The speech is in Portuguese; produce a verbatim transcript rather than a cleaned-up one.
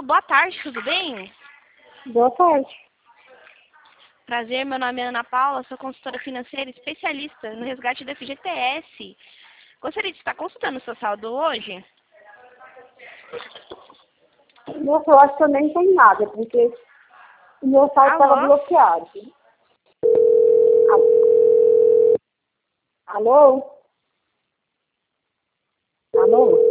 Alô, boa tarde, tudo bem? Boa tarde. Prazer, meu nome é Ana Paula, sou consultora financeira especialista no resgate do F G T S. Gostaria de estar consultando o seu saldo hoje? Nossa, eu acho que eu nem tenho nada, porque o meu saldo estava Alô? bloqueado. Alô? Alô? Alô?